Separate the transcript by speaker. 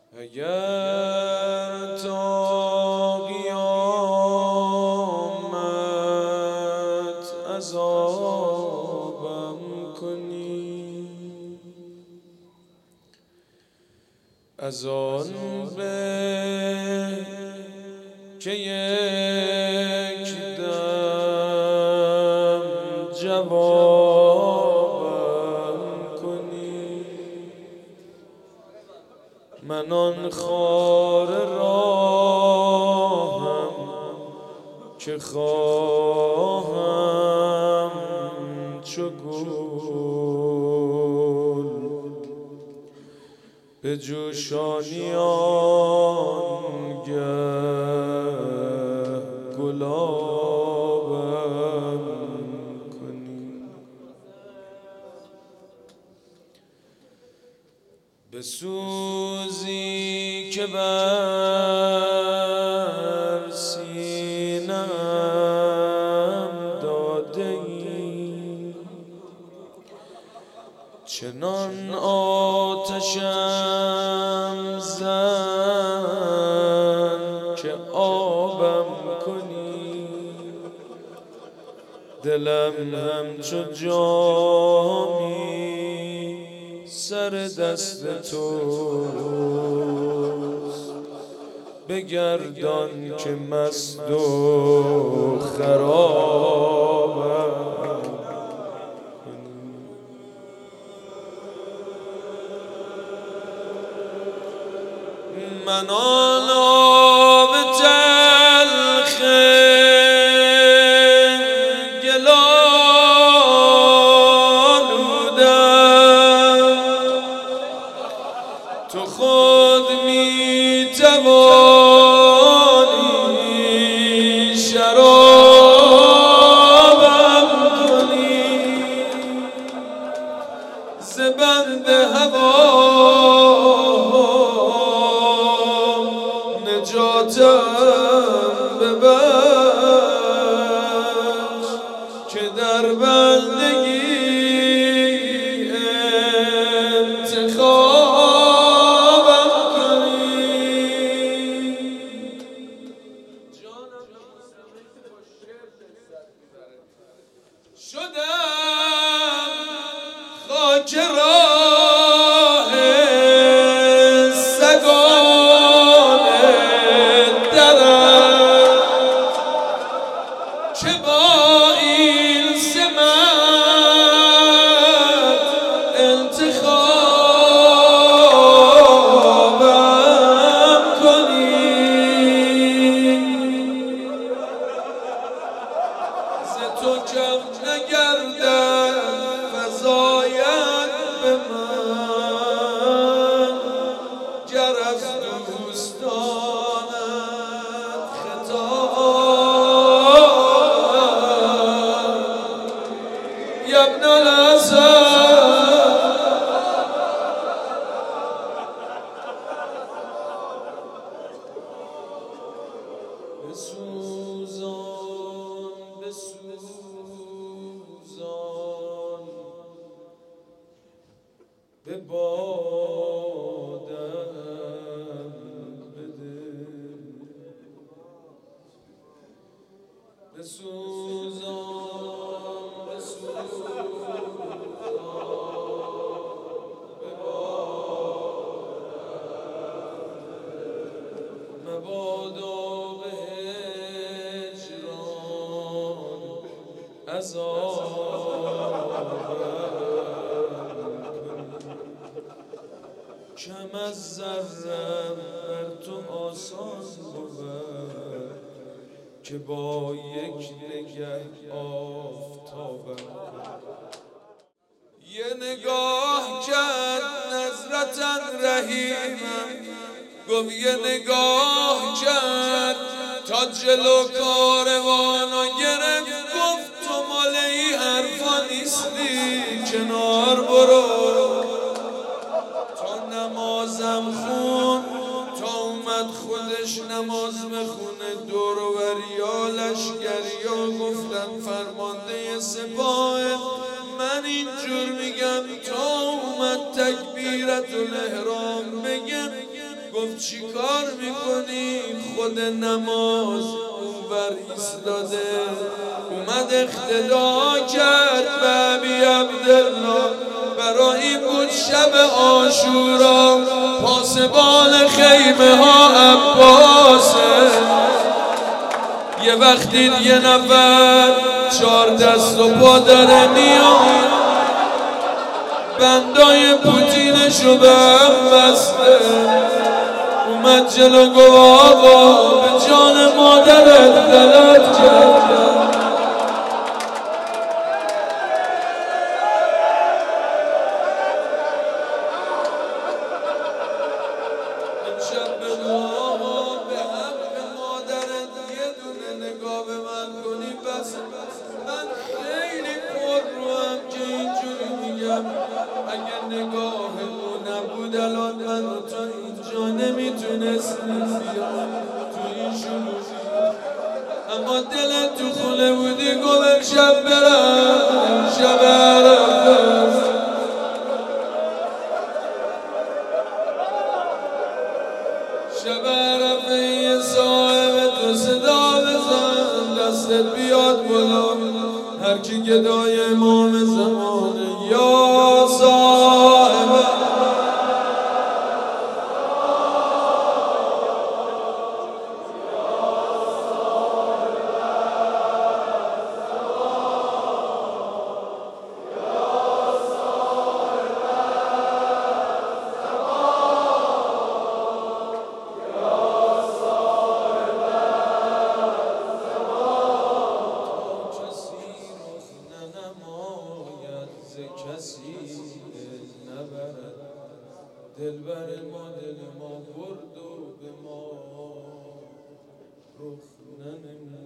Speaker 1: اگر تا قیامت عذابم کنی، از آن به که یک دم جوابم کنی. من آن خار راهم که خواهم چو گل به جوشانی آنگه گلابم کنی. به سوزی که بر سینه‌ام داده ای، چنان آتشم زن که آبم کنی. دلم همچو جامی سر دست توست، بگردان که مست و خرابم. من آن آب تلخ تو خود می توانی شرابم کنی. ز بند هوا نجاتم ببخش که در بندگی شدم خاک راه سگان درت که با این سمت انتخابم کنی. ز تو کم نگردد فزاید به من، گر از دوستانت خطابم. یا ابن الحسن بسوزان بسوزان به بادم بده. بسوزان بسوزان به بادم مبادا به هجران کم از ذرم بر تو آسان بود که با یک نگه آفتابم. یه نگاه کرد نظرتاً رحیمم، گفت یه نگاه کرد تا جلو کاروانو گرفت، گفت تو مال این حرفا نیستی، کنار برو. تا نمازم خون، تا اومد خودش نماز بخونه، دور و بریا لشگریا گفتن فرمانده سپاه، من اینجور میگم تا اومد تکبیرت الاحرام بگه، گفت چی کار میکنی؟ خود نماز اونور ایستاده اومد اقتدا کرد به ابی عبدالله. برای این بود شب عاشورا پاسبان خیمه ها عباسه. یه وقتی یه نفر 4 دست و پا داره میاد بندای پوتینشو به هم بسته اومد جلو گفت آقا به جان مادرت غلط کرد. امشب بگو آقا به حق مادرت یه دونه نگاه به من کنی بس. من خیلی پر رو هم که اینجوری میگم اگه نگاه او نبود الان من تا اینجا نمیتونستیم بیام تو این شلوغی. اما دلت تو خونه بودی گفت شب برم شب عرفه شب عرفه یه صاحب تو صدا بزن دستت بیاد بالا هر کی گدای امام زمانه یا صاحب کسی نبرد دلبر ما دل ما برد و به ما رخ ننمود.